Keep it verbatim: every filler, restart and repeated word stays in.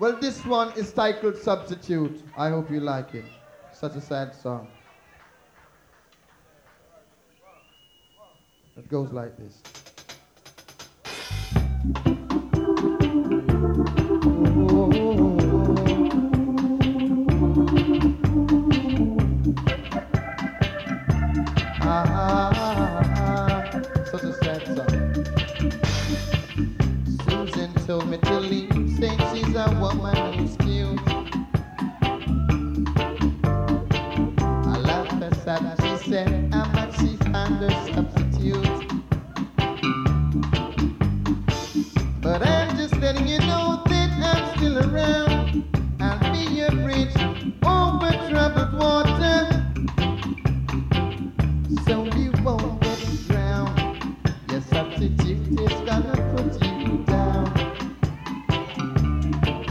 Well, this one is titled Substitute. I hope you like it. Such a sad song. It goes like this. Ah, such a sad song. Susan told me to leave, saying she's a woman